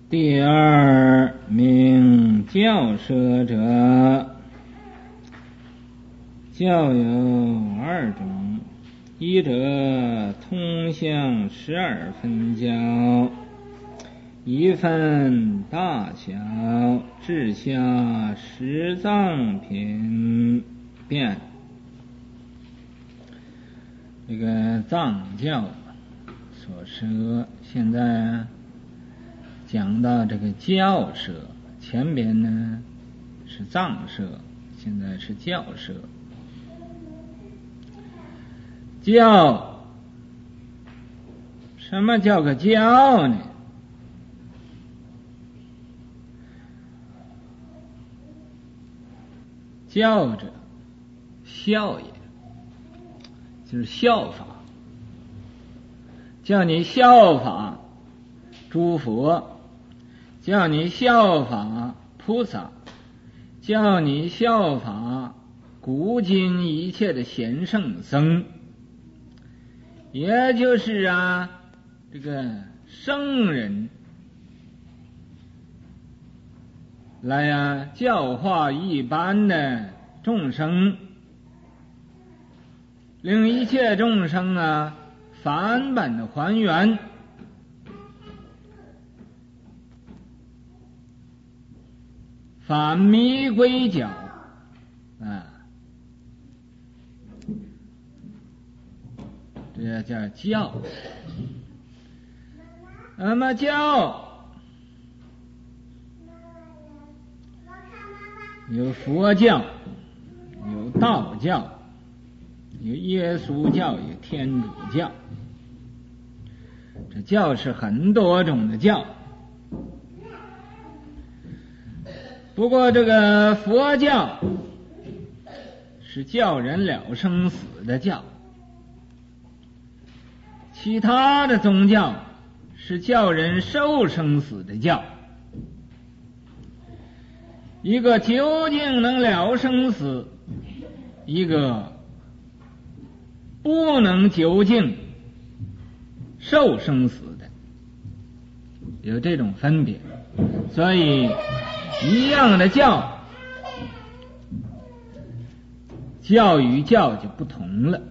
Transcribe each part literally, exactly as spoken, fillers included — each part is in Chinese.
第二名教舍者，教有二种，一者通向十二分教，一分大小，至下十藏品变。这个藏教所舍，现在讲到这个教舍，前边呢是藏舍，现在是教舍。教，什么叫个教呢？教者，效也，就是效法，叫你效法诸佛，叫你效法菩萨，叫你效法古今一切的贤圣僧，也就是啊，这个圣人来啊教化一般的众生，令一切众生啊返本还原，返迷归教啊，这叫教。那么教有佛教，有道教，有耶稣教，有天主教。这教是很多种的教，不过这个佛教是教人了生死的教，其他的宗教是教人受生死的教。一个究竟能了生死，一个不能究竟受生死的，有这种分别。所以一样的教，教与教就不同了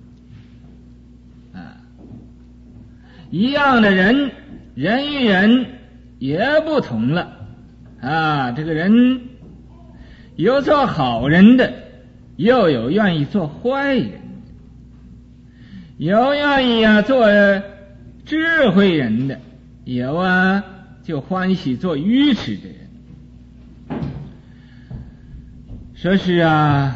啊。一样的人，人与人也不同了啊。这个人有做好人的，又有愿意做坏人的，有愿意啊做智慧人的，有啊就欢喜做愚痴的人。说是啊，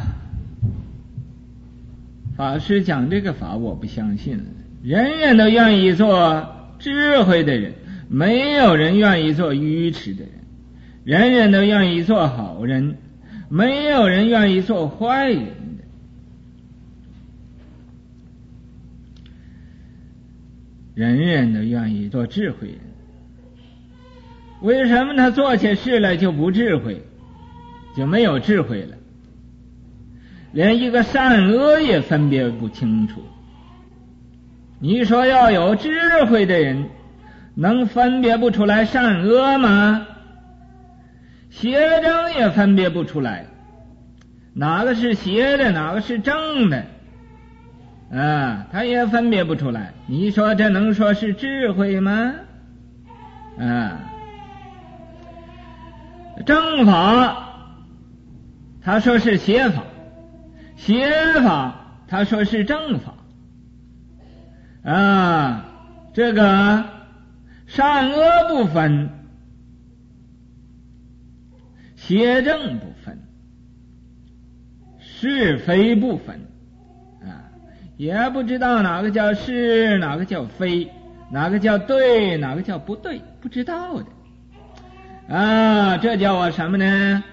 法师讲这个法我不相信了，人人都愿意做智慧的人，没有人愿意做愚痴的人，人人都愿意做好人，没有人愿意做坏人的。人人都愿意做智慧人，为什么他做起事来就不智慧，就没有智慧了，连一个善恶也分别不清楚？你说要有智慧的人能分别不出来善恶吗？邪正也分别不出来，哪个是邪的，哪个是正的啊，他也分别不出来。你说这能说是智慧吗？啊，正法他说是邪法，邪法他说是正法啊，这个善恶不分，邪正不分，是非不分啊，也不知道哪个叫是，哪个叫非，哪个叫对，哪个叫不对，不知道的啊，这叫我什么呢？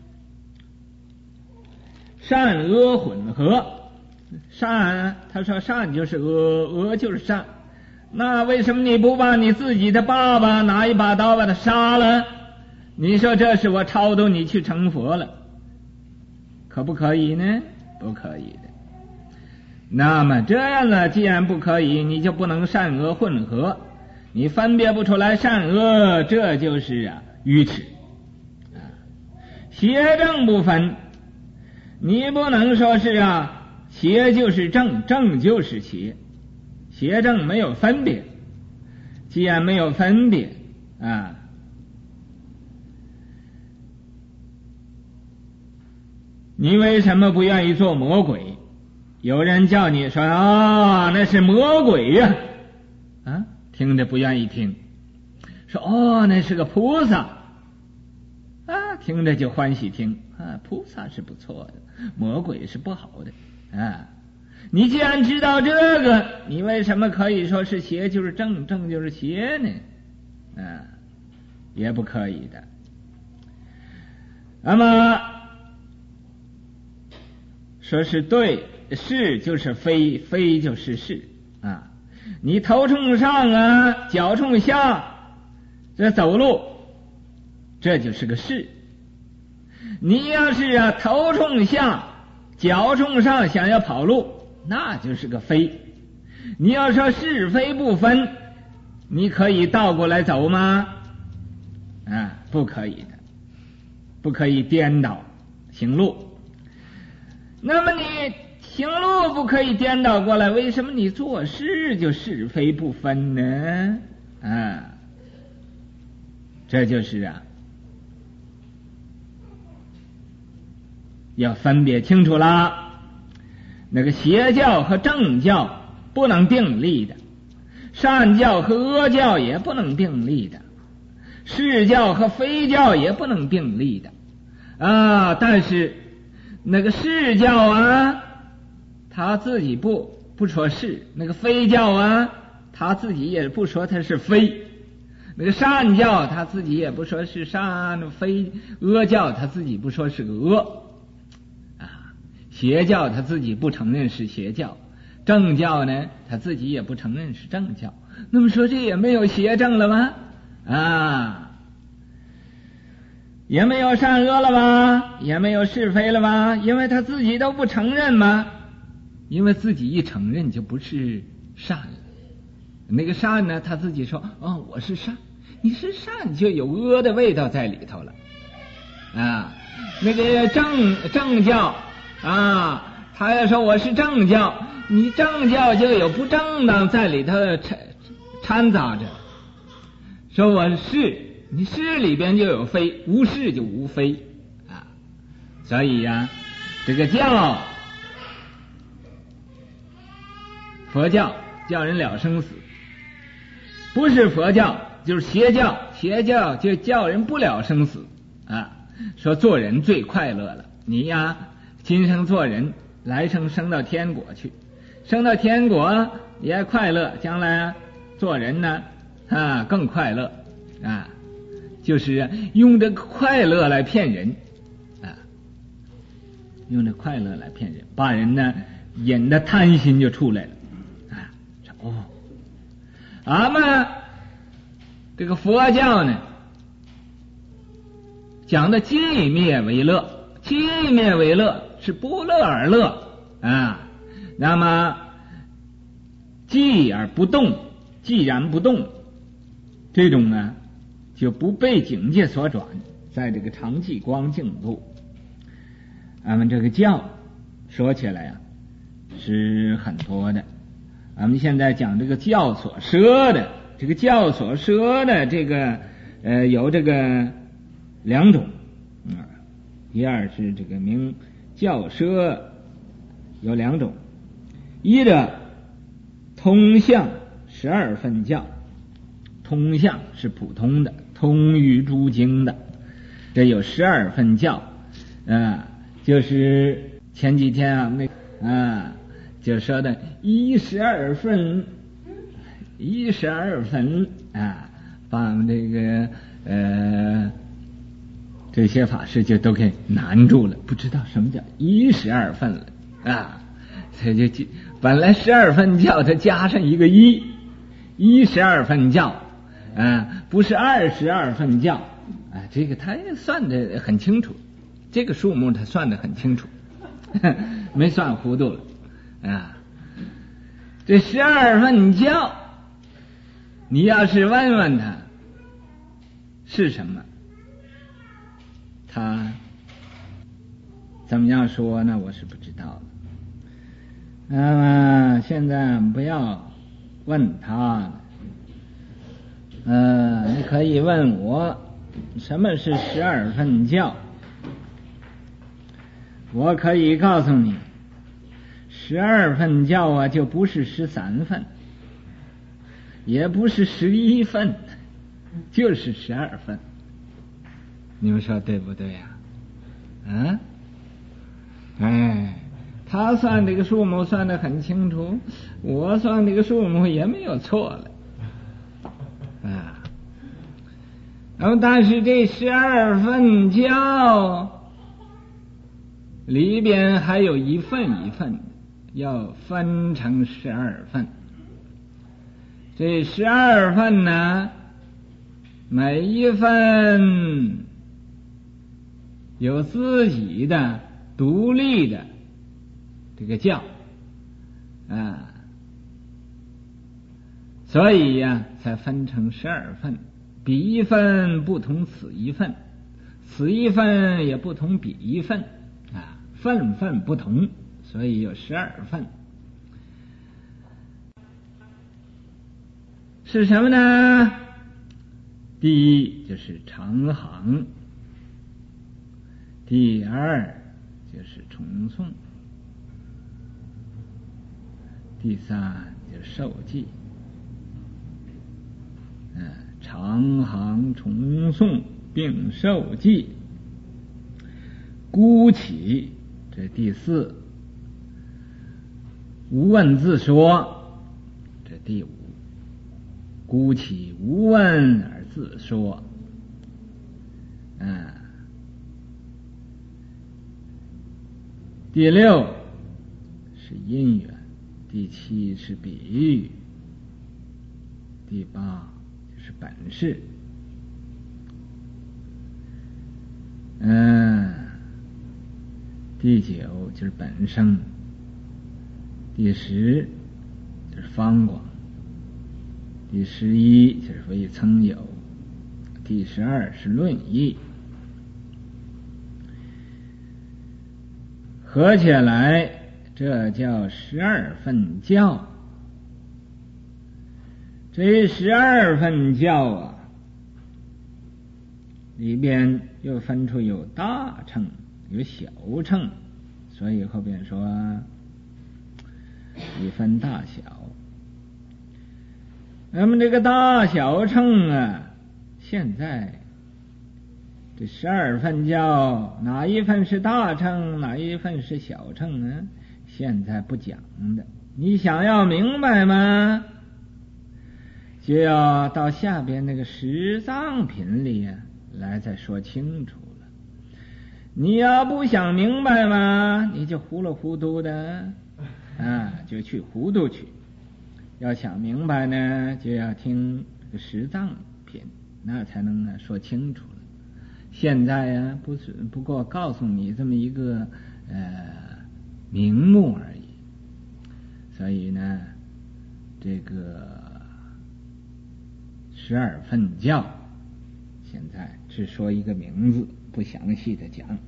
善恶混合。善，他说善就是恶，恶就是善，那为什么你不把你自己的爸爸拿一把刀把他杀了？你说这是我超度你去成佛了，可不可以呢？不可以的。那么这样呢，既然不可以，你就不能善恶混合， 你分别不出来善恶，这就是啊愚痴啊。邪正不分，你不能说是啊邪就是正，正就是邪，邪正没有分别。既然没有分别啊，你为什么不愿意做魔鬼？有人叫你说啊，那是魔鬼呀、啊，啊，听着不愿意听。说哦，那是个菩萨，啊，听着就欢喜听啊，菩萨是不错的，魔鬼是不好的啊。你既然知道这个，你为什么可以说是邪就是正，正就是邪呢？啊，也不可以的。那么说是对，是就是非，非就是是啊。你头冲上啊，脚冲下，这走路，这就是个是。你要是啊头冲下，脚冲上，想要跑路，那就是个非。你要说是非不分，你可以倒过来走吗？啊，不可以的，不可以颠倒行路。那么你行路不可以颠倒过来，为什么你做事就是非不分呢？啊，这就是啊，要分别清楚啦。那个邪教和正教不能并立的，善教和恶教也不能并立的，是教和非教也不能并立的啊。但是那个是教啊，他自己不不说是；那个非教啊，他自己也不说他是非；那个善教他自己也不说是善，非恶教他自己不说是个恶。邪教他自己不承认是邪教，正教呢他自己也不承认是正教。那么说这也没有邪正了吗？啊，也没有善恶了吗？也没有是非了吗？因为他自己都不承认吗？因为自己一承认就不是善了。那个善呢，他自己说哦我是善，你是善就有恶的味道在里头了啊。那个正正教啊，他要说我是正教，你正教就有不正当在里头掺掺杂着。说我是，你是里边就有非，无是就无非啊。所以呀、啊，这个教，佛教叫人了生死，不是佛教就是邪教，邪教就叫人不了生死啊。说做人最快乐了，你呀。今生做人，来生升到天国去，升到天国也快乐，将来做人呢啊更快乐啊，就是用这快乐来骗人啊，用这快乐来骗人，把人呢引的贪心就出来了啊。哦，俺们这个佛教呢讲的寂灭为乐，寂灭为乐是不乐而乐啊。那么寂而不动，寂然不动，这种呢就不被境界所转，在这个常寂光净土。俺们这个教说起来啊是很多的，俺们现在讲这个教所说的，这个教所说的这个呃有这个两种啊，一二是这个名教说有两种，一的通象十二分教，通象是普通的，通于诸经的，这有十二分教啊，就是前几天啊那啊就说的一十二分，一十二分啊，把这个呃这些法师就都给难住了，不知道什么叫一十二分了啊。他就本来十二分教，他加上一个一，一十二分教啊，不是二十二分教啊。这个他算得很清楚，这个数目他算得很清楚，没算糊涂了啊。这十二分教你要是问问他是什么，他怎么样说呢？我是不知道的。那么现在不要问他了，呃，你可以问我什么是十二分教。我可以告诉你，十二分教啊，就不是十三分，也不是十一分，就是十二分。你们说对不对呀？啊？哎，他算这个数目算得很清楚，我算这个数目也没有错了啊。那么但是这十二分教里边还有一份一份的，要分成十二份。这十二份呢，每一份有自己的独立的这个教啊，所以呀、啊，才分成十二份。彼一份不同此一份，此一份也不同彼一份啊，份份不同，所以有十二份。是什么呢？第一就是长行，第二就是重诵，第三就是受记。嗯，长行重诵并受记。孤起，这第四。无问自说，这第五。孤起无问而自说。嗯，第六是因缘，第七是比喻，第八就是本事。嗯，第九就是本生，第十就是方广，第十一就是为曾有，第十二是论议。合起来，这叫十二分教。这十二分教啊，里边又分出有大乘有小乘，所以后边说一分大小。那么这个大小乘啊，现在这十二分教哪一份是大乘，哪一份是小乘呢？现在不讲的。你想要明白吗？就要到下边那个十藏品里啊来再说清楚了。你要不想明白吗？你就糊里糊涂的啊，就去糊涂去。要想明白呢，就要听这个十藏品，那才能呢说清楚了。现在呀、啊，不是不过告诉你这么一个呃名目而已。所以呢，这个十二分教现在只说一个名字，不详细的讲。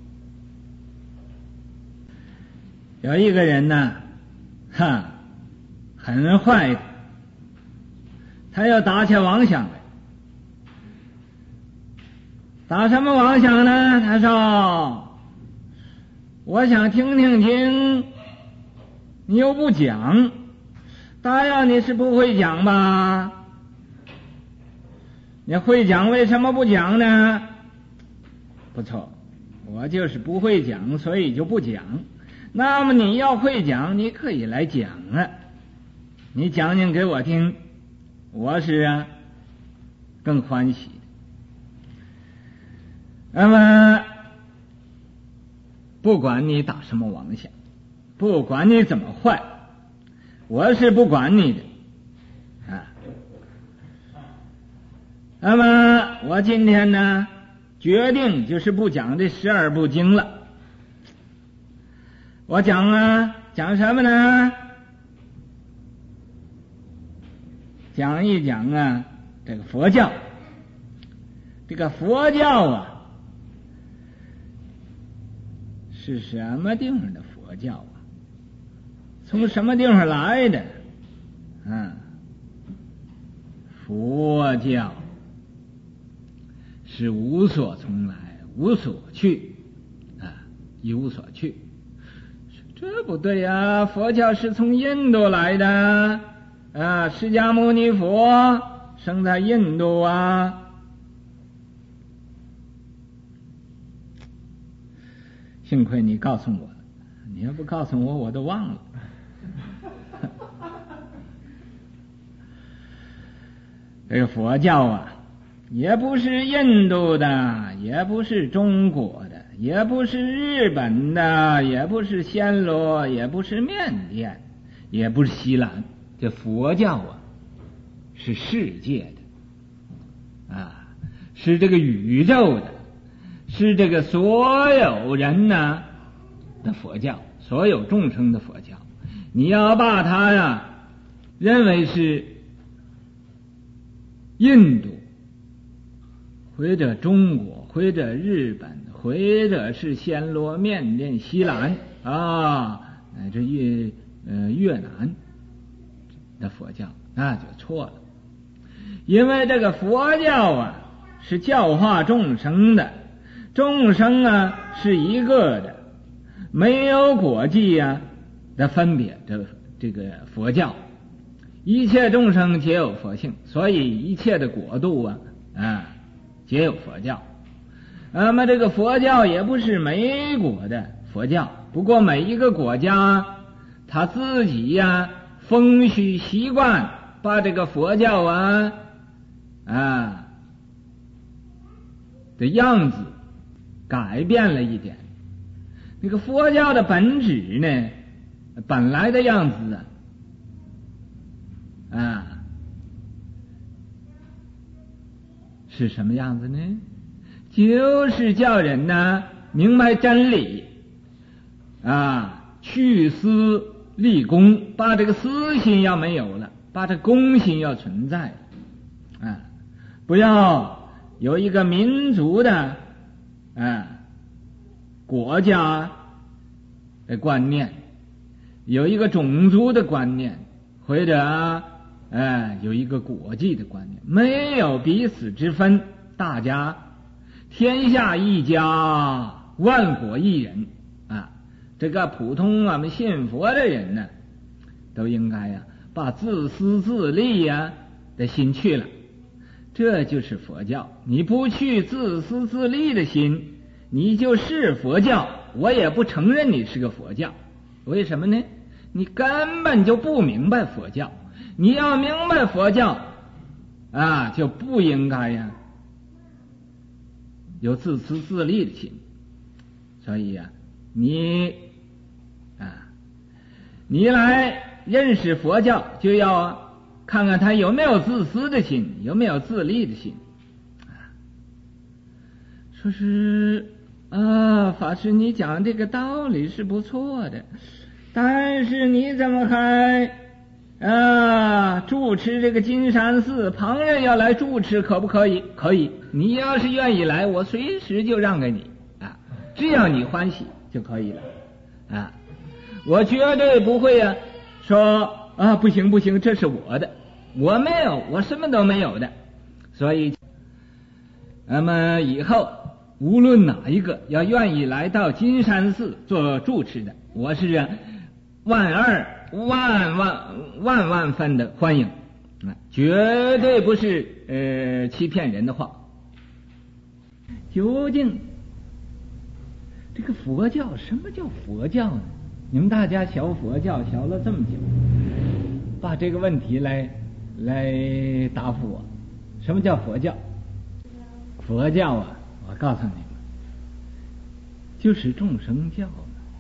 有一个人呢，哈，很坏的，他要打起妄想来。打什么妄想呢？他说：“我想听听经，你又不讲，大要你是不会讲吧？你会讲，为什么不讲呢？”不错，我就是不会讲，所以就不讲。那么你要会讲，你可以来讲啊，你讲讲给我听，我是啊更欢喜。那么不管你打什么妄想，不管你怎么坏，我是不管你的啊。那么我今天呢决定就是不讲这十二部经了。我讲啊，讲什么呢？ 讲一讲啊这个佛教。这个佛教啊是什么地方的佛教啊？从什么地方来的？嗯，佛教是无所从来，无所去啊，一无所去。这不对呀、啊！佛教是从印度来的啊，释迦牟尼佛生在印度啊。幸亏你告诉我，你要不告诉我，我都忘了。这个佛教啊，也不是印度的，也不是中国的，也不是日本的，也不是暹罗，也不是缅甸，也不是西兰。这佛教啊，是世界的啊，是这个宇宙的，是这个所有人呢的佛教，所有众生的佛教。你要把它呀认为是印度或者中国或者日本或者是暹罗、缅甸、西兰啊，乃至越呃越南的佛教，那就错了。因为这个佛教啊是教化众生的，众生啊是一个的，没有国际啊的分别。这这个佛教，一切众生皆有佛性，所以一切的国度啊啊皆有佛教。那么这个佛教也不是美国的佛教，不过每一个国家他自己呀、啊、风俗习惯把这个佛教啊啊的样子改变了一点。那个佛教的本质呢，本来的样子啊啊是什么样子呢？就是叫人呢明白真理啊，去私立公，把这个私心要没有了，把这公心要存在啊，不要有一个民族的啊国家的观念，有一个种族的观念，或者啊、呃、有一个国际的观念，没有彼此之分，大家天下一家，万国一人啊！这个普通我们信佛的人呢，都应该呀、啊、把自私自利呀、啊、的心去了，这就是佛教。你不去自私自利的心，你就是佛教，我也不承认你是个佛教。为什么呢？你根本就不明白佛教。你要明白佛教啊，就不应该呀、啊有自私自利的心。所以呀、啊，你啊，你来认识佛教，就要看看他有没有自私的心，有没有自利的心。啊，说是啊，法师你讲这个道理是不错的，但是你怎么还啊住持这个金山寺？旁人要来住持可不可以？可以，你要是愿意来，我随时就让给你啊，只要你欢喜就可以了啊。我绝对不会啊说啊不行不行，这是我的，我没有，我什么都没有的。所以那么以后无论哪一个要愿意来到金山寺做住持的，我是啊万二万万万万分的欢迎，绝对不是呃欺骗人的话。究竟这个佛教，什么叫佛教呢？你们大家学佛教学了这么久，把这个问题来来答复我，什么叫佛教？佛教啊，我告诉你们，就是众生教。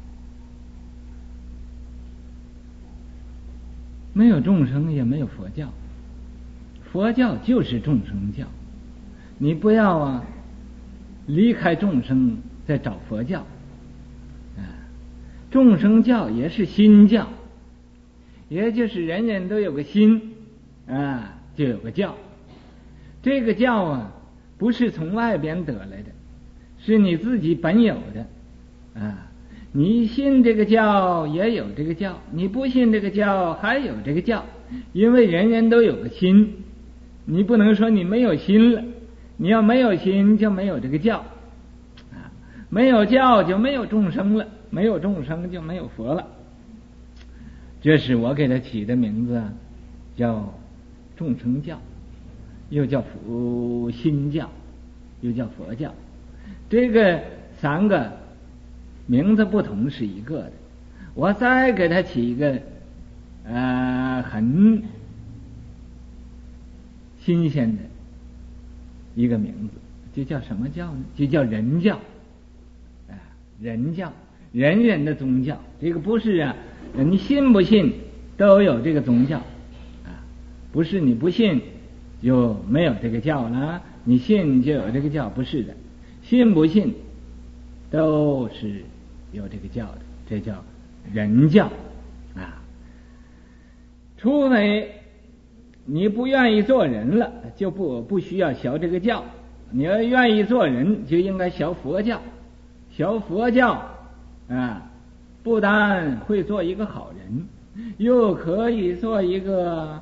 没有众生也没有佛教，佛教就是众生教。你不要啊离开众生再找佛教啊，众生教也是心教，也就是人人都有个心啊， 就有个教。这个教啊，不是从外边得来的，是你自己本有的啊。你信这个教也有这个教，你不信这个教还有这个教，因为人人都有个心，你不能说你没有心了，你要没有心就没有这个教啊，没有教就没有众生了，没有众生就没有佛了。这是我给他起的名字，叫众生教，又叫佛心教，又叫佛教。这个三个名字不同是一个的，我再给他起一个呃很新鲜的一个名字，就叫什么教呢？就叫人教啊，人教，人人的宗教。这个不是啊，你信不信都有这个宗教啊，不是你不信就没有这个教了，你信就有这个教，不是的，信不信都是有这个教的，这叫人教啊。除非你不愿意做人了，就不不需要学这个教。你要愿意做人，就应该学佛教。学佛教啊，不但会做一个好人，又可以做一个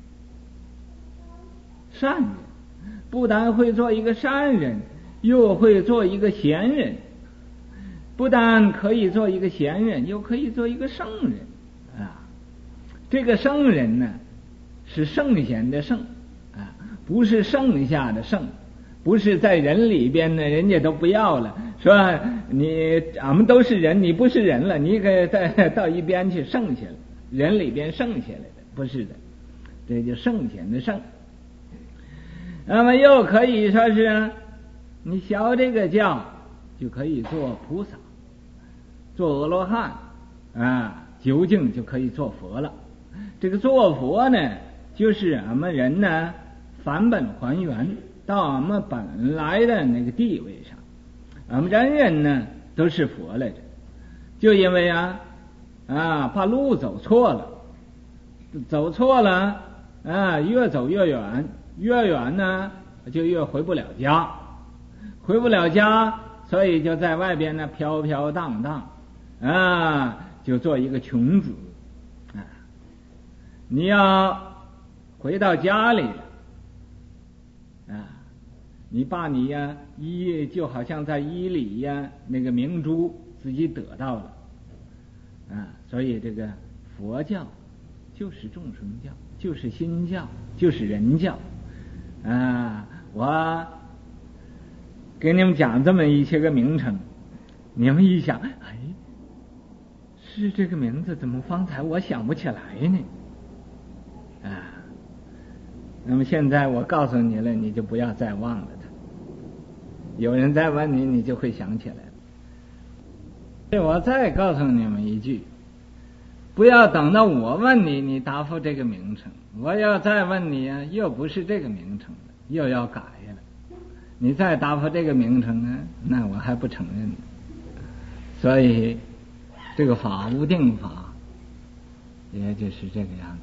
善人。不但会做一个善人，又会做一个贤人。不但可以做一个贤人，又可以做一个圣人啊。这个圣人呢，是圣贤的圣啊，不是剩下的圣，不是在人里边呢，人家都不要了，说你俺们都是人，你不是人了，你可以再到一边去剩下了，人里边剩下来的，不是的，这就圣贤的圣。那么又可以说是你学这个教就可以做菩萨，做阿罗汉啊，究竟就可以做佛了。这个做佛呢，就是俺们人呢返本还原到俺们本来的那个地位上。俺们人人呢都是佛来着，就因为啊啊把路走错了，走错了啊，越走越远，越远呢就越回不了家，回不了家，所以就在外边呢飘飘荡荡啊，就做一个穷子啊。你要回到家里了啊，你把你呀衣就好像在衣里呀那个明珠自己得到了啊，所以这个佛教就是众生教，就是心教，就是人教啊。我给你们讲这么一些个名称，你们一想，哎，是这个名字，怎么方才我想不起来呢？啊，那么现在我告诉你了，你就不要再忘了它。有人再问你，你就会想起来了。我再告诉你们一句，不要等到我问你，你答复这个名称，我要再问你啊，又不是这个名称了，又要改了。你再答复这个名称呢，那我还不承认。所以这个法无定法，也就是这个样子。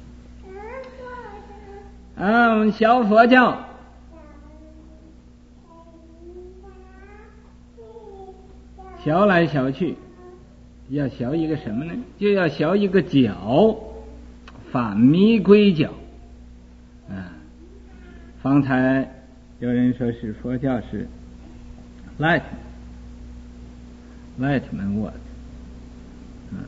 啊，我们学佛教学来学去，要学一个什么呢？就要学一个角，反迷归角啊。方才有人说是佛教是 light lightman word， 嗯，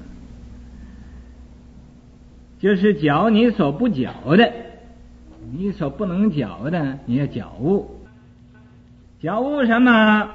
就是觉你所不觉的，你所不能觉的，你要觉悟。觉悟什么？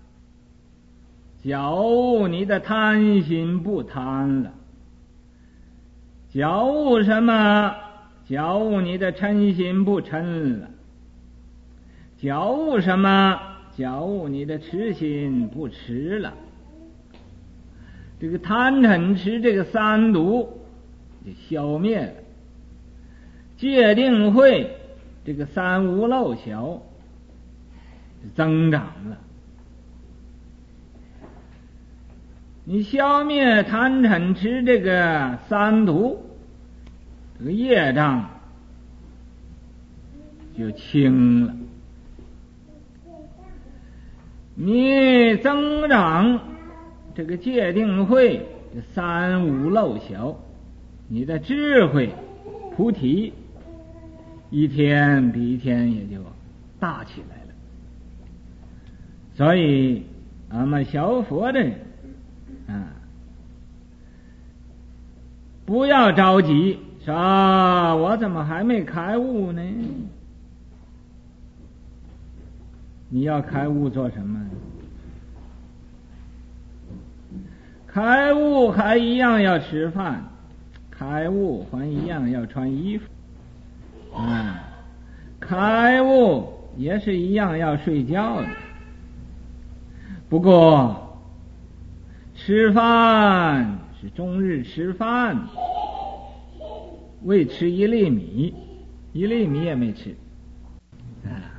觉悟你的贪心不贪了。觉悟什么？觉悟你的嗔心不嗔了。觉悟什么？觉悟你的痴心不痴了。这个贪嗔痴这个三毒就消灭了，戒定慧这个三无漏小增长了。你消灭贪嗔痴这个三毒，这个业障就轻了。你增长这个戒定慧三无漏小，你的智慧菩提一天比一天也就大起来了。所以俺们学佛的人啊，不要着急说啊，我怎么还没开悟呢？你要开悟做什么？开悟还一样要吃饭，开悟还一样要穿衣服，啊，开悟也是一样要睡觉的。不过吃饭是终日吃饭，未吃一粒米，一粒米也没吃啊。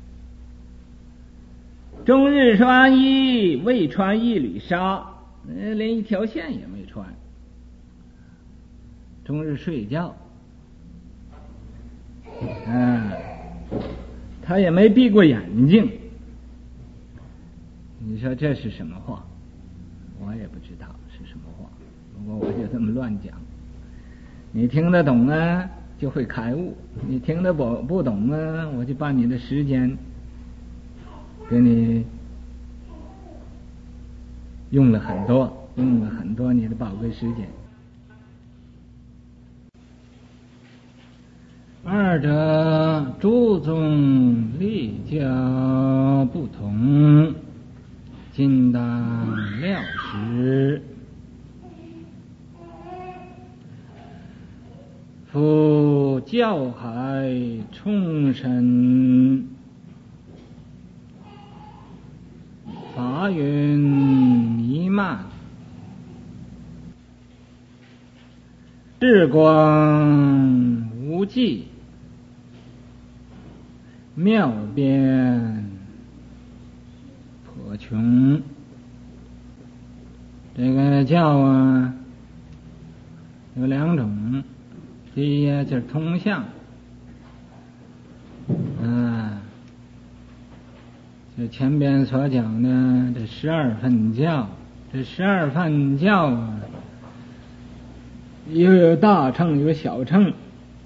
终日穿衣，未穿一缕纱，连一条线也没穿。终日睡觉，啊，他也没闭过眼睛。你说这是什么话？我也不知道是什么话，不过我就这么乱讲。你听得懂啊，就会开悟；你听得不不懂啊，我就把你的时间给你用了很多，用了很多你的宝贵时间。二者诸宗立教不同，今当料实。夫教海冲神，法云弥漫，智光无际，妙变颇穷。这个教啊有两种，第一就是通向，啊，就前边所讲的这十二分教，这十二分教啊，又有大乘有小乘。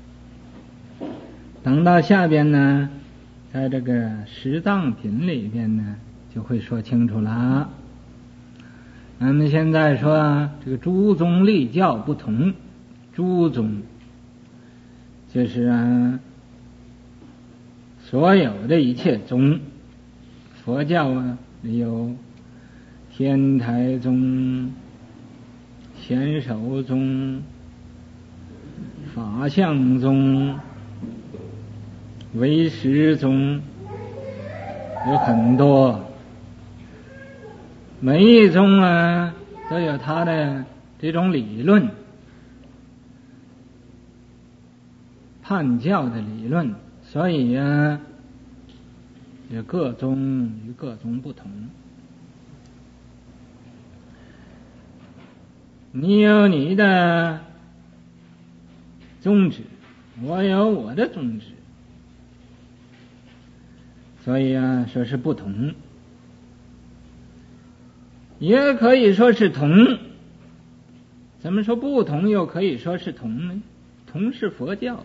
等到下边呢，在这个十藏品里边呢，就会说清楚了。咱们现在说这个诸宗立教不同，诸宗就是啊，所有的一切宗，佛教啊有天台宗、显首宗、法相宗、唯识宗，有很多。每一宗啊都有它的这种理论，判教的理论，所以啊有各宗与各宗不同。你有你的宗旨，我有我的宗旨，所以啊说是不同，也可以说是同。怎么说不同又可以说是同呢？同是佛教，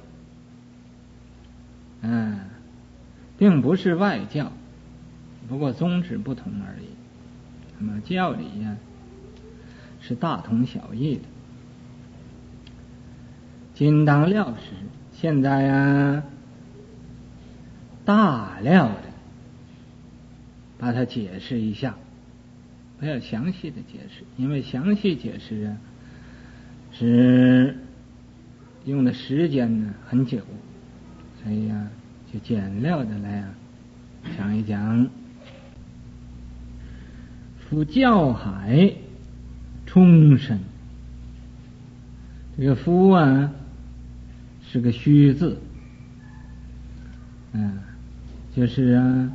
嗯，并不是外教，不过宗旨不同而已。那么教理呀是大同小异的。今当料实，现在呀大料的把它解释一下，不要详细的解释，因为详细解释啊是用的时间呢很久，所以呀就简料的来啊讲一讲。夫教海冲神，这个夫啊是个虚字，嗯，就是啊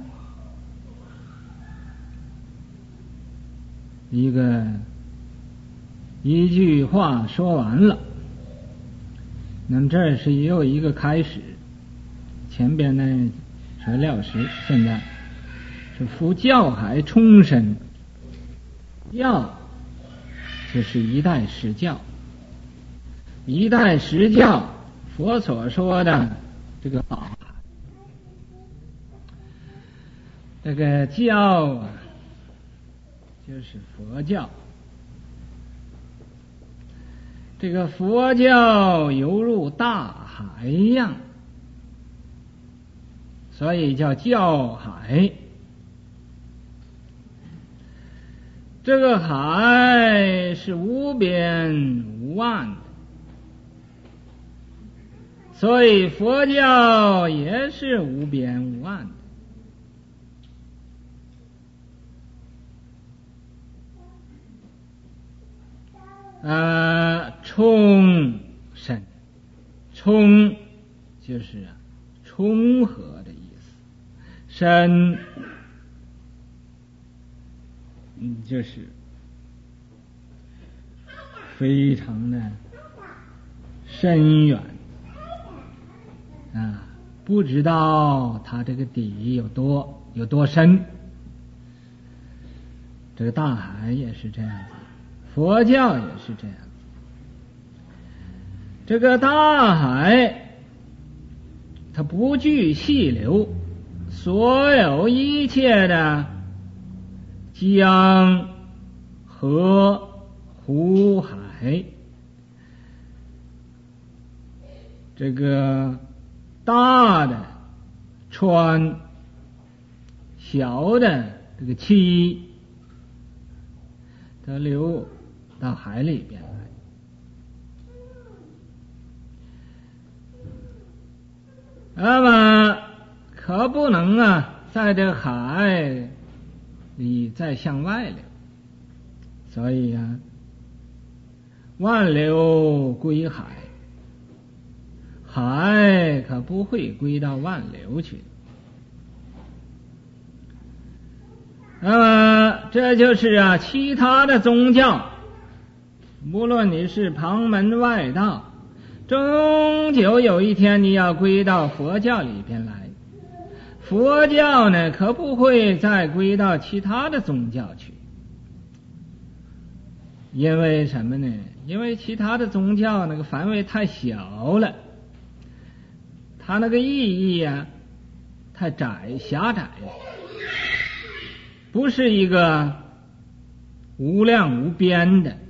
一个一句话说完了，那么这是也有一个开始， 前边呢说料石，现在是夫教海冲身，教就是一代实教，一代实教，佛所说的这个法，这个教啊，就是佛教。这个佛教犹如大海一样，所以叫教海。这个海是无边无岸的，所以佛教也是无边无岸的。呃，冲身，冲就是啊冲合的意思，身嗯就是非常的深远啊，不知道它这个底有多有多深。这个大海也是这样子，佛教也是这样。这个大海它不惧细流，所有一切的江河湖海，这个大的川，小的这个溪，它流到海里边来。那么可不能啊，在这海里再向外流，所以啊，万流归海，海可不会归到万流去。那么这就是啊，其他的宗教，无论你是旁门外道，终究有一天你要归到佛教里边来。佛教呢，可不会再归到其他的宗教去。因为什么呢？因为其他的宗教那个范围太小了，它那个意义啊太窄狭窄了，不是一个无量无边的。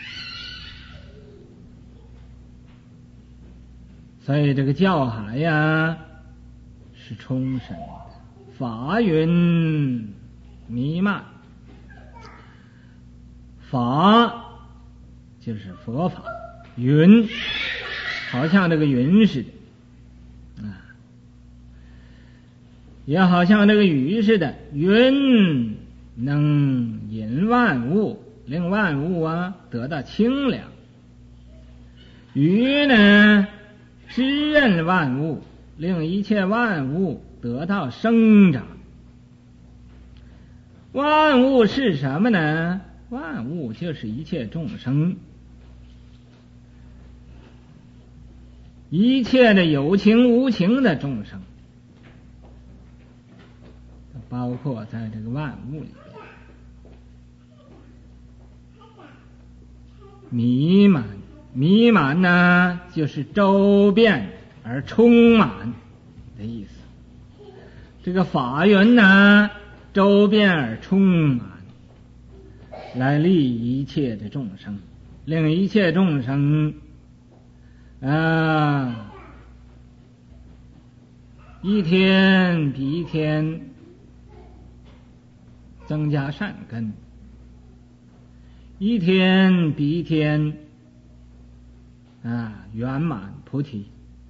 所以这个教海呀是冲绳的，法云弥漫，法就是佛法，云好像这个云似的啊，也好像这个雨似的，云能引万物，令万物啊得到清凉，雨呢滋润万物，令一切万物得到生长。万物是什么呢？万物就是一切众生，一切的有情无情的众生，包括在这个万物里边。弥漫，弥漫呢就是周遍而充满的意思。这个法云呢，周遍而充满，来利一切的众生，令一切众生啊，一天比一天增加善根，一天比一天啊圆满菩提。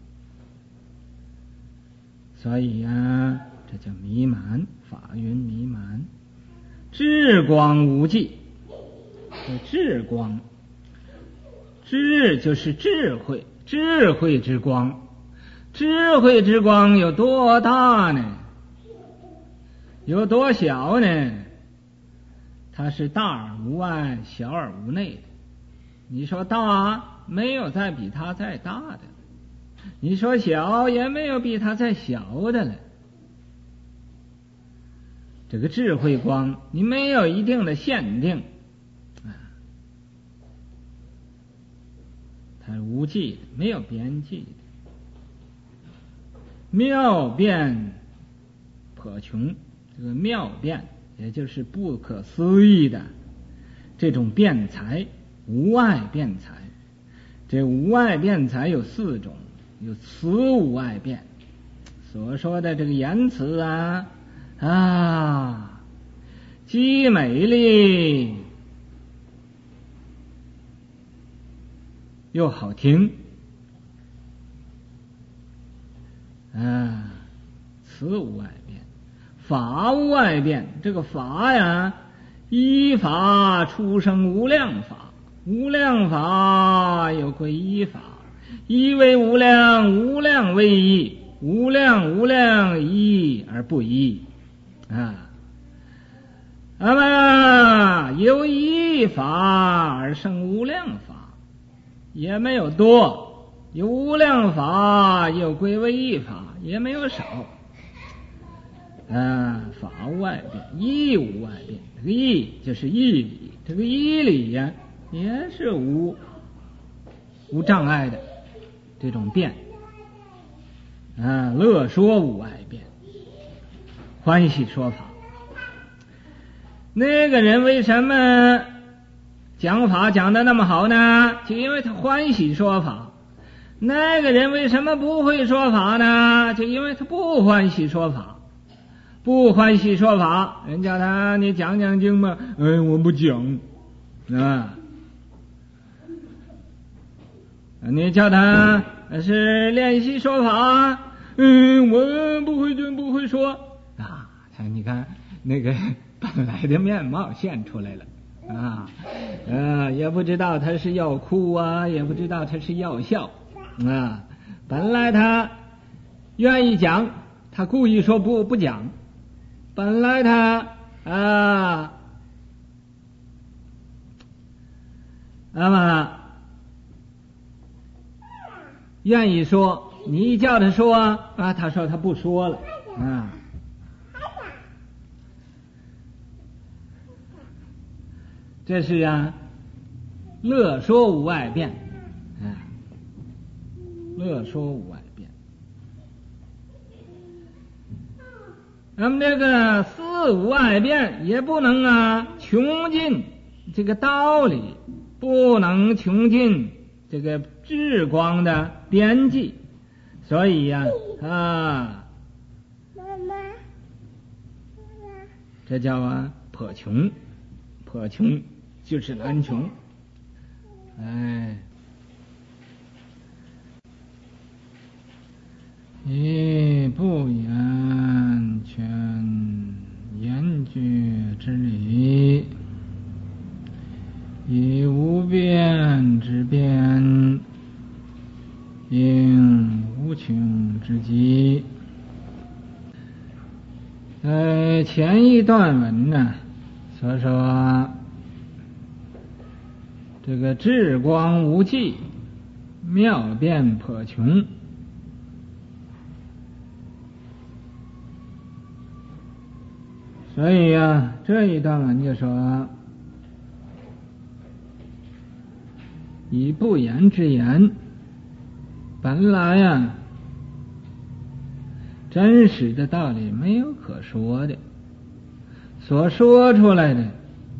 所以啊，这叫弥漫，法云弥漫，智光无际。这智光，智就是智慧，智慧之光。智慧之光有多大呢？有多小呢？它是大而无外，小而无内的。你说大，没有再比它再大的。 你说小也没有比它再小的了。这个智慧光你没有一定的限定啊，它是无际的，没有边际的，妙变颇穷。这个妙变也就是不可思议的这种辩才，无碍辩才。这无碍辩才有四种，有词无碍辩，所说的这个言辞啊啊，既美丽又好听啊，词无碍辩。法无碍辩，这个法呀，依法出生无量法，无量法有归依法，依为无量，无量为依，无量无量依而不依啊。那么由依法而生无量法，也没有多；有无量法又归为依法，也没有少。啊，法无碍辩，义无碍辩。这个义就是义理，这个义理呀、啊，也是无无障碍的这种辩。啊，乐说无碍辩，欢喜说法。那个人为什么讲法讲得那么好呢？就因为他欢喜说法。那个人为什么不会说法呢？就因为他不欢喜说法。不欢喜说法，人叫他你讲讲经吧，哎，我不讲啊。你叫他是练习说法，嗯，我不会就不会说啊。你看那个本来的面貌现出来了啊，呃，也不知道他是要哭啊，也不知道他是要笑啊。本来他愿意讲，他故意说不不讲。本来他啊，那么愿意说，你一叫他说啊，他说他不说了啊。这是啊，乐说无碍辩啊，乐说无碍辩。那么这个四无碍辩也不能啊穷尽这个道理，不能穷尽这个智光的边际，所以呀 啊, 啊妈妈这叫啊颇穷，颇穷就是难穷。哎，以不言全言觉之理，以无边之边，应无穷之极。呃，前一段文呢，所说这个智光无际，妙辩颇穷。所以呀、啊，这一段文就说，以不言之言，本来呀、啊，真实的道理没有可说的，所说出来的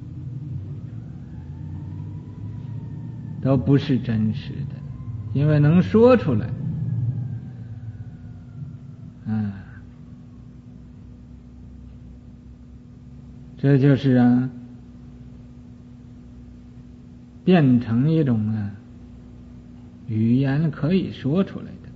都不是真实的，因为能说出来，啊。这就是啊，变成一种啊语言可以说出来的。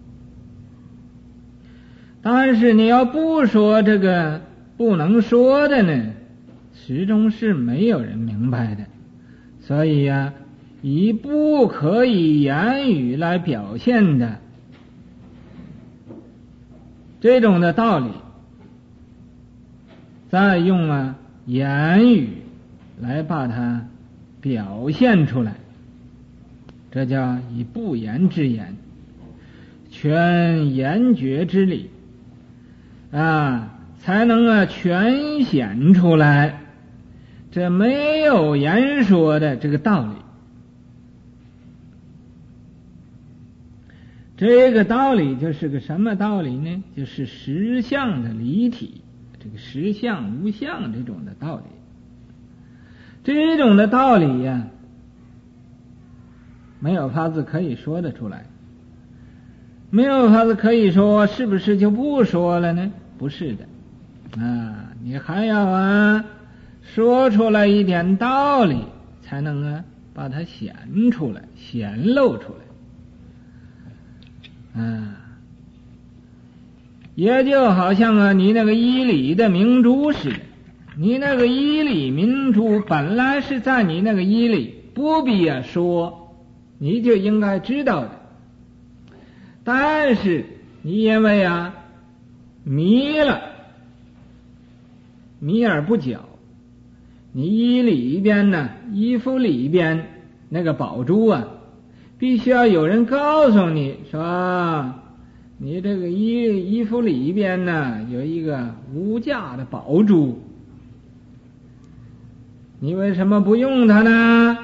但是你要不说这个不能说的呢，始终是没有人明白的。所以呀、啊，以不可以言语来表现的这种的道理，再用啊言语来把它表现出来，这叫以不言之言。 全言觉之理啊，才能啊全显出来这没有言说的这个道理。这个道理就是个什么道理呢？就是实相的离体，这个实相无相这种的道理。这种的道理呀、啊，没有法子可以说得出来，没有法子可以说是不是就不说了呢？不是的啊，你还要啊说出来一点道理，才能啊把它显出来，显露出来。啊，也就好像啊，你那个衣里的明珠似的，你那个衣里明珠本来是在你那个衣里，不必啊说，你就应该知道的。但是你因为啊迷了，迷而不觉，你衣里边呢，衣服里边那个宝珠啊，必须要有人告诉你说，你这个衣衣服里边呢有一个无价的宝珠，你为什么不用它呢？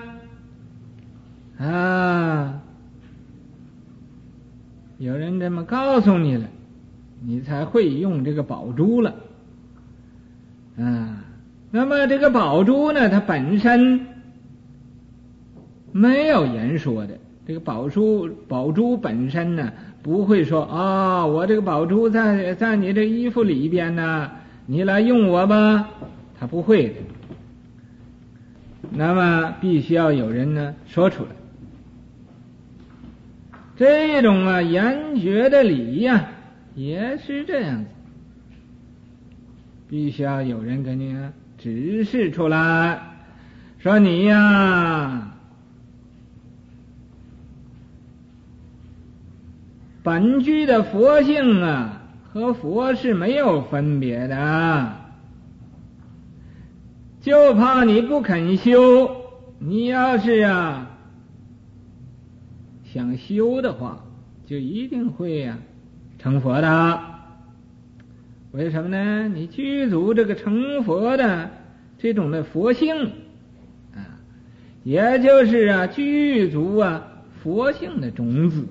啊，有人这么告诉你了，你才会用这个宝珠了。啊，那么这个宝珠呢，它本身没有言说的。这个宝珠宝珠本身呢，不会说啊，我这个宝珠在在你这衣服里边呢，你来用我吧，它不会的。那么必须要有人呢说出来。这种啊言觉的理呀、啊，也是这样子，必须要有人给你指示出来，说你呀。本具的佛性啊，和佛是没有分别的，就怕你不肯修。你要是啊想修的话，就一定会呀、啊、成佛的。为什么呢？你具足这个成佛的这种的佛性啊，也就是啊具足啊佛性的种子。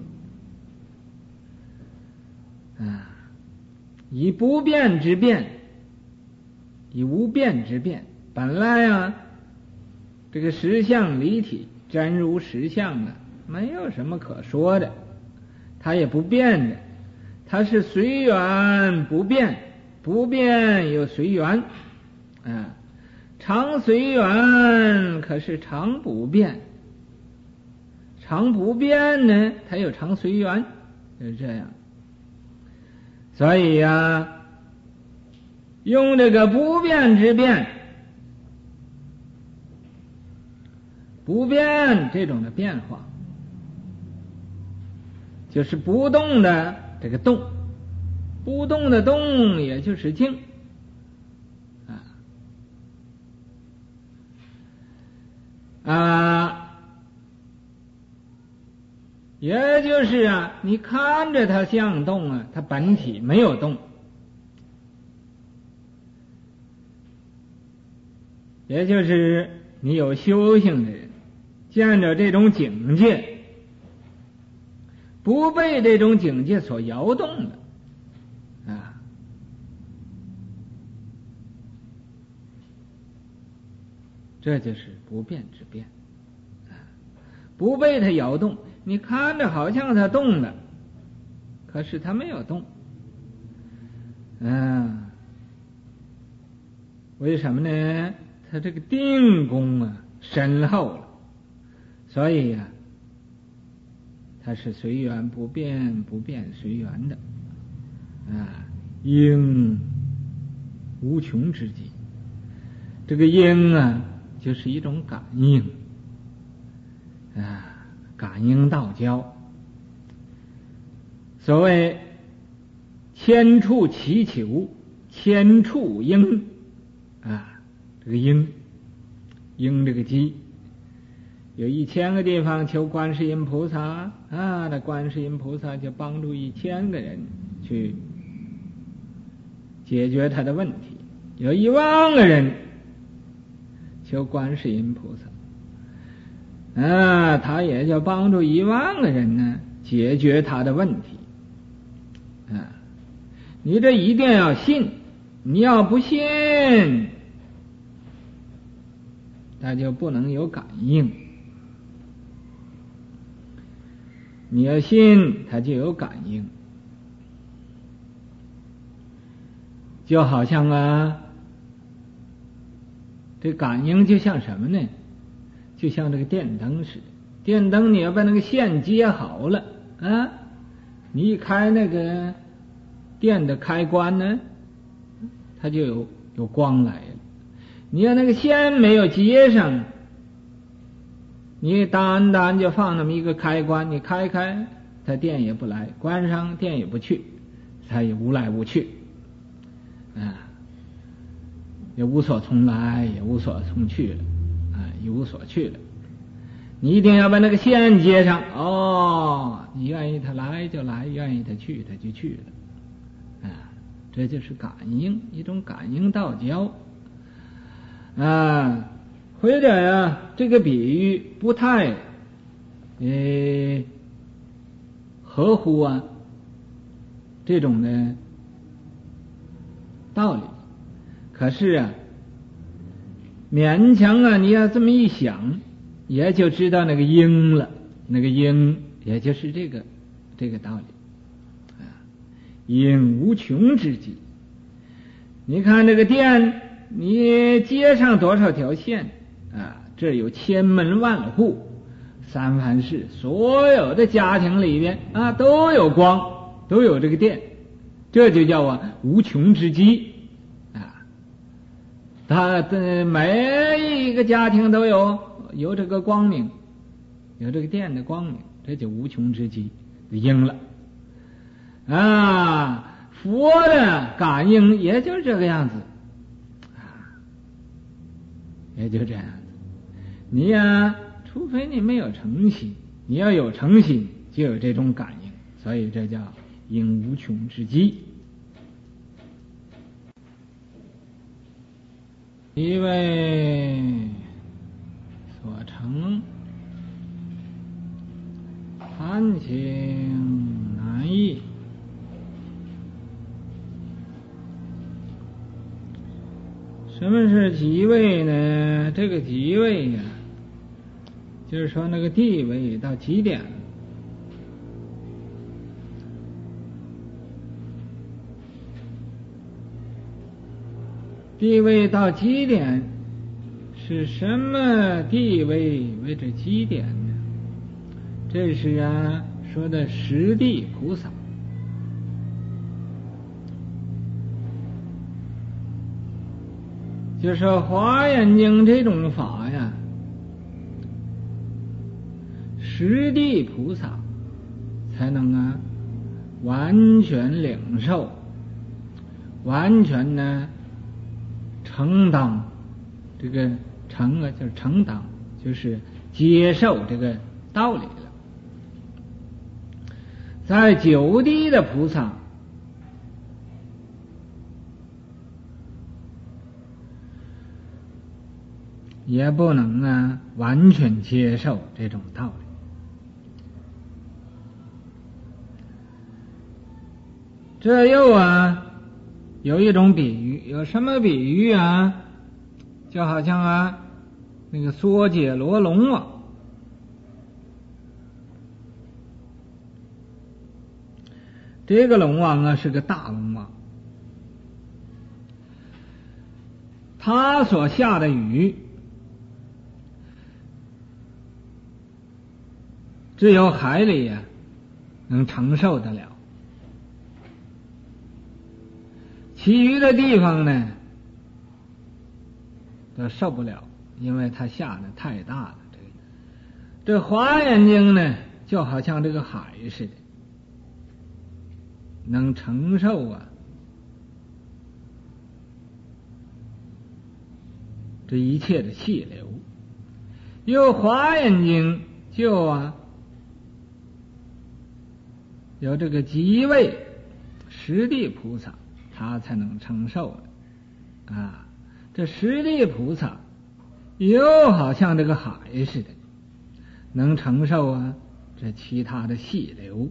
啊，以不变之变，以无变之变。本来啊，这个实相离体真如实相啊，没有什么可说的，它也不变的，它是随缘不变，不变又随缘啊，常随缘可是常不变，常不变呢，它又常随缘，就是这样。所以呀、啊，用这个不变之变，不变这种的变化，就是不动的这个动，不动的动也就是静啊啊。也就是啊，你看着它像动啊，它本体没有动。也就是你有修行的人，见着这种境界，不被这种境界所摇动的啊，这就是不变之变啊，不被它摇动。你看着好像它动了，可是它没有动。嗯，为什么呢？它这个定功啊深厚了，所以呀、啊，它是随缘不变，不变随缘的啊，应无穷之极。这个应啊，就是一种感应啊。感应道交，所谓千处祈求，千处应啊，这个应应这个机， 有一千个地方求观世音菩萨啊，那观世音菩萨就帮助一千个人去解决他的问题。有一万个人求观世音菩萨啊，他也就帮助一万个人呢解决他的问题啊。你这一定要信，你要不信，他就不能有感应。你要信，他就有感应。就好像啊，这感应就像什么呢？就像这个电灯似的。电灯你要把那个线接好了啊，你一开那个电的开关呢，它就有有光来了。你要那个线没有接上，你单单就放那么一个开关，你开开它电也不来，关上电也不去，它也无来无去啊，也无所从来，也无所从去了啊，一无所去了。你一定要把那个线接上哦，你愿意它来就来，愿意它去它就去了啊，这就是感应，一种感应道交啊。或者呀，这个比喻不太呃合乎啊这种的道理，可是啊勉强啊你要这么一想，也就知道那个因了，那个因也就是这个这个道理啊，因无穷之极。你看这个电，你接上多少条线啊？这有千门万户，三藩市所有的家庭里边啊都有光，都有这个电，这就叫啊无穷之极啊。他的每一个家庭都有有这个光明，有这个电的光明，这就无穷之极，应了啊。佛的感应也就是这个样子啊，也就这样子。你呀，除非你没有诚心，你要有诚心，就有这种感应，所以这叫应无穷之极。一位所成，谈情难易。什么是极位呢？这个极位呀、啊，就是说那个地位到极点，地位到极点是什么地位为这极点呢？这是啊说的实地菩萨。就说华严经这种法呀，实地菩萨才能啊完全领受，完全呢承当这个承啊就是承当，就是接受这个道理了。在九地的菩萨也不能啊完全接受这种道理。这又啊有一种比喻，有什么比喻啊？就好像啊那个缩解罗龙王，这个龙王啊是个大龙王，他所下的雨只有海里呀、啊、能承受得了，其余的地方呢都受不了，因为它下的太大了。这个这华严经呢就好像这个海似的，能承受啊这一切的气流。 有华严经就啊有这个几位十地菩萨，他才能承受啊。这十地菩萨又好像这个海似的，能承受啊这其他的细流。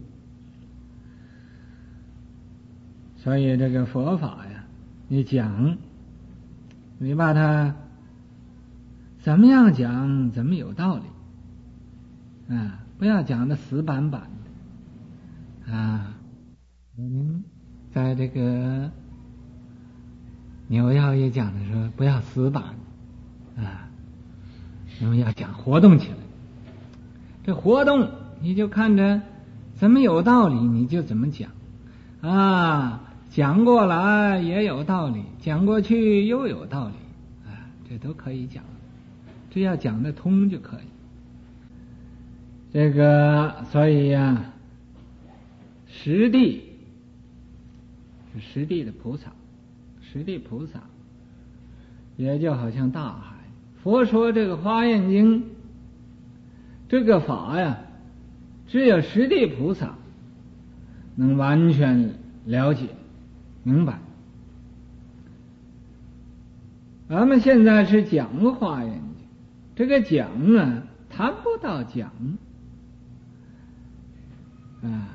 所以这个佛法呀，你讲，你把它怎么样讲怎么有道理啊，不要讲的死板板的啊。您在这个纽要也讲的说，不要死板啊，我们要讲活动起来。这活动你就看着怎么有道理你就怎么讲啊，讲过来也有道理，讲过去又有道理啊，这都可以讲，只要讲得通就可以。这个所以呀、啊，十地是十地的菩萨，十地菩萨也就好像大海。佛说这个华严经这个法呀，只有十地菩萨能完全了解明白。咱们现在是讲华严经，这个讲啊谈不到讲啊，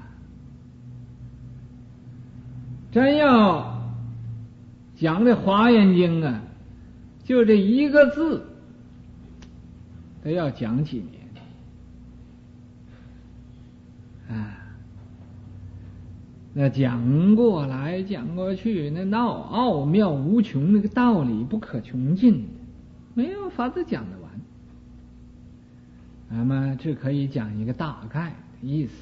真要讲这华严经啊，就这一个字得要讲几年啊。那讲过来讲过去，那奥奥妙无穷，那个道理不可穷尽，没有法子讲得完。那么这可以讲一个大概的意思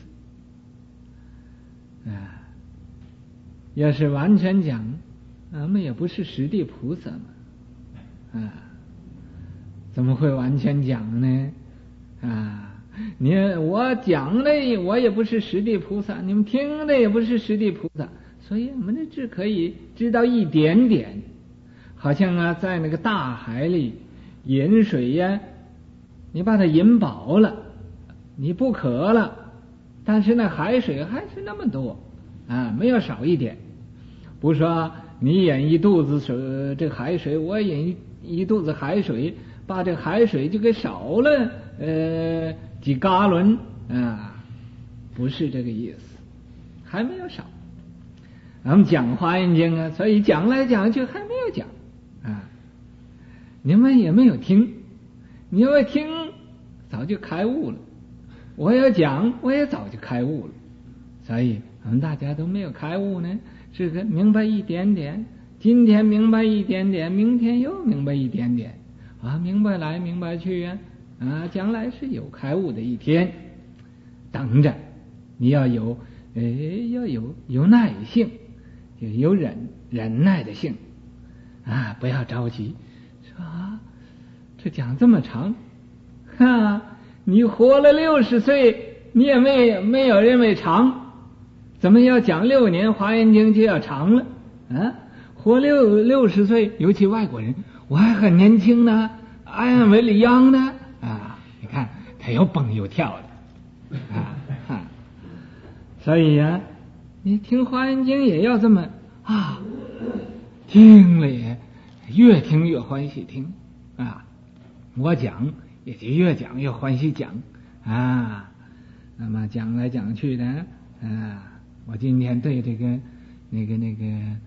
啊。要是完全讲，咱们也不是十地菩萨嘛啊，怎么会完全讲呢啊？你我讲的我也不是十地菩萨，你们听的也不是十地菩萨，所以我们这只可以知道一点点，好像啊在那个大海里饮水呀，你把它饮饱了，你不渴了，但是那海水还是那么多啊，没有少一点。不说你饮一肚子水，这海水我饮一肚子海水，把这海水就给少了呃几嘎伦啊，不是这个意思，还没有少。咱们讲华严经啊，所以讲来讲去还没有讲啊，你们也没有听，你要听早就开悟了，我要讲我也早就开悟了，所以我们大家都没有开悟呢，这个明白一点点，今天明白一点点，明天又明白一点点啊，明白来明白去啊，啊，将来是有开悟的一天，等着。你要有，呃，要有有耐性，有忍忍耐的性啊，不要着急。说啊，这讲这么长，哈，你活了六十岁，你也没没有认为长，怎么要讲六年华严经就要长了啊？活六六十岁，尤其外国人，我还很年轻呢，I am very young呢啊！你看他又蹦又跳的啊哈，所以呀、啊，你听华严经也要这么啊，听了也越听越欢喜听啊，我讲也就越讲越欢喜讲啊。那么讲来讲去的啊，我今天对这个那个那个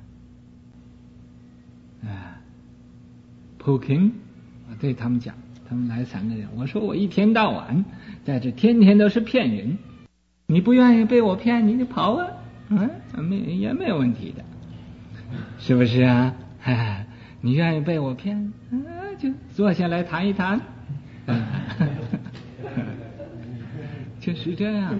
啊普京，我对他们讲，他们来三个人，我说我一天到晚在这天天都是骗人，你不愿意被我骗你就跑啊，嗯，没也没有问题的，是不是啊？哎，你愿意被我骗，啊，就坐下来谈一谈，啊、就是这样。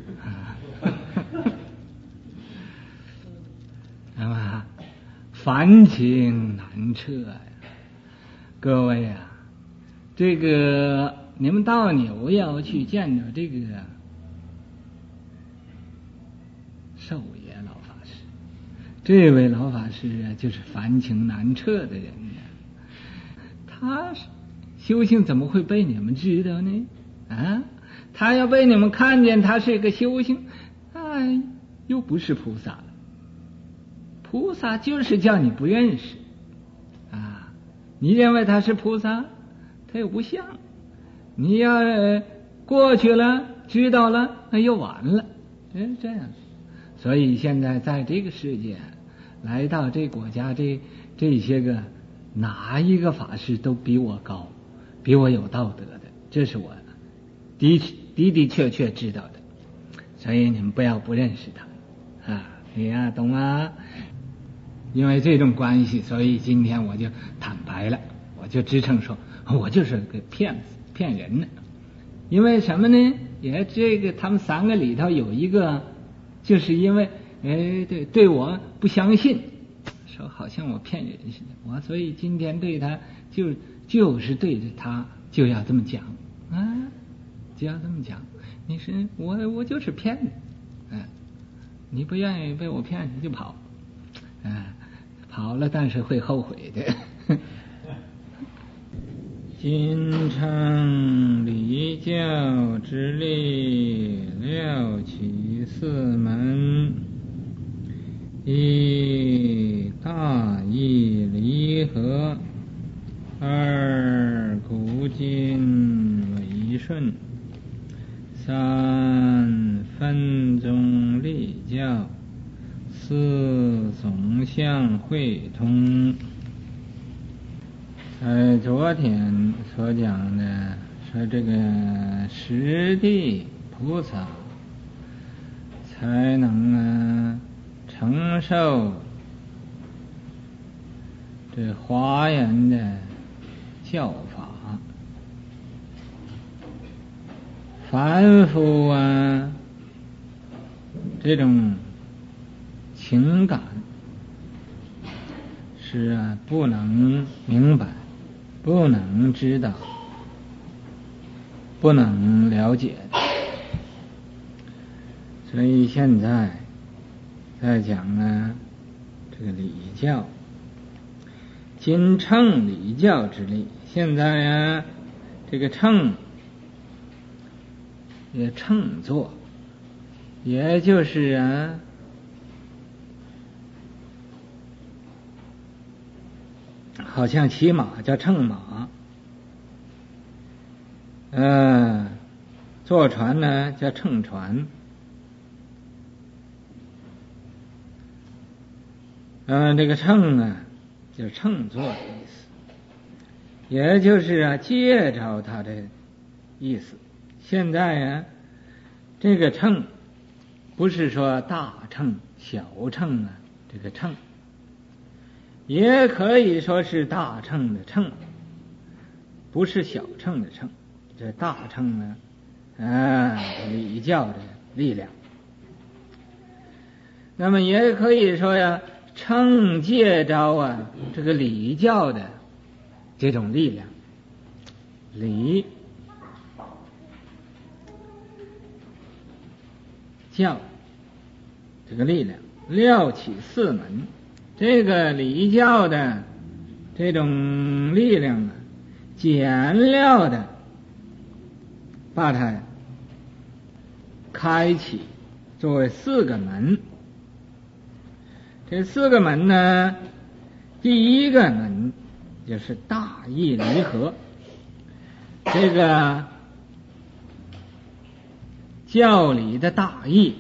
那么烦情难测呀，各位啊，这个你们到纽要去见着这个寿爷老法师，这位老法师啊，就是烦情难测的人呀。他修行怎么会被你们知道呢？啊，他要被你们看见他是个修行，哎，又不是菩萨了。菩萨就是叫你不认识啊，你认为他是菩萨，他又不像。你要过去了，知道了，那又完了，是这样。所以现在在这个世界，来到这国家，这这些个哪一个法师都比我高，比我有道德的，这是我的的的确确知道的。所以你们不要不认识他啊，你呀，懂吗？因为这种关系，所以今天我就坦白了，我就支撑说，我就是个骗子，骗人的。因为什么呢？也这个他们三个里头有一个，就是因为哎对对我不相信，说好像我骗人似的，我所以今天对他就就是对着他就要这么讲啊，就要这么讲。你是我我就是骗你，哎，你不愿意被我骗你就跑，哎，跑了但是会后悔的。今称礼教之力，料起四门：一、大义离合；二、古今为顺；三、分宗立教；四、总相会通。在昨天所讲的说，这个十地菩萨才能啊承受这华严的教法，凡夫啊这种情感是啊不能明白，不能知道，不能了解的。所以现在在讲呢这个礼教，今称礼教之力。现在呀这个称也称作，也就是啊好像骑马叫乘马，呃，坐船呢叫乘船，呃，这个乘啊，就是乘坐的意思，也就是啊借着它的意思。现在啊，这个乘不是说大乘、小乘啊，这个乘。也可以说是大乘的乘，不是小乘的乘。这大乘呢，啊，礼教的力量。那么也可以说呀，乘借着啊这个礼教的这种力量，礼教这个力量，料起四门。这个礼教的这种力量啊，简料的把它开启，作为四个门。这四个门呢，第一个门就是大义离合。这个教理的大义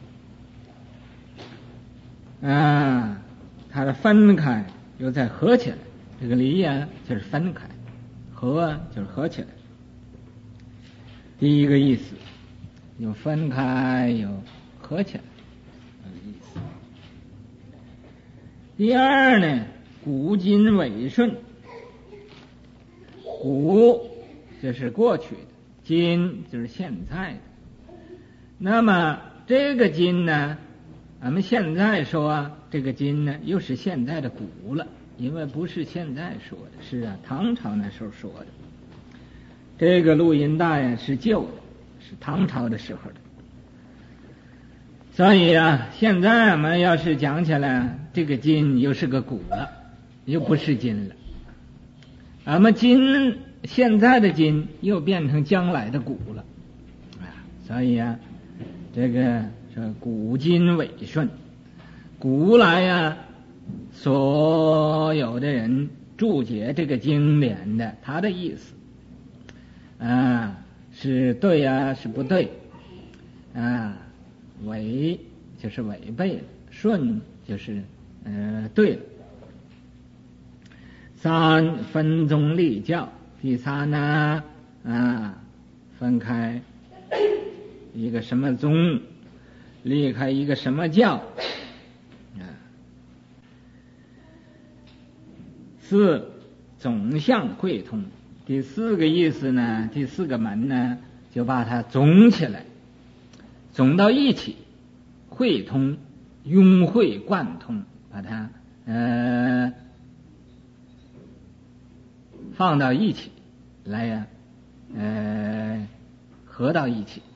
啊，它的分开又再合起来，这个离啊就是分开，合啊就是合起来。第一个意思有分开有合起来这个意思。第二呢，古今为顺。古就是过去的，今就是现在的。那么这个今呢，咱们现在说这个今呢，又是现在的古了，因为不是现在说的，是啊，唐朝那时候说的。这个录音带啊是旧的，是唐朝的时候的。所以啊，现在我们要是讲起来，这个今又是个古了，又不是今了。俺们今现在的今又变成将来的古了啊，所以啊，这个说古今纬顺，古来呀，所有的人注解这个经典的，他的意思啊是对啊，是不对啊，违就是违背了，顺就是呃对了。三分宗立教，第三呢啊分开一个什么宗，离开一个什么教啊。四总相会通，第四个意思呢，第四个门呢就把它总起来，总到一起，会通拥会贯通，把它呃放到一起来呀，呃，合到一起，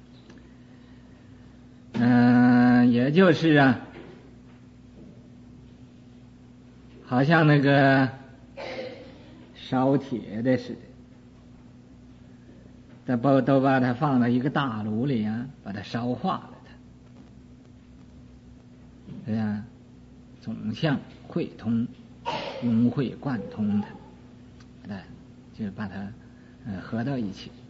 嗯、呃，也就是啊，好像那个烧铁的似的，都都把它放到一个大炉里啊，把它烧化了它，对呀，总相会通，融会贯通的。哎，就把它呃合到一起。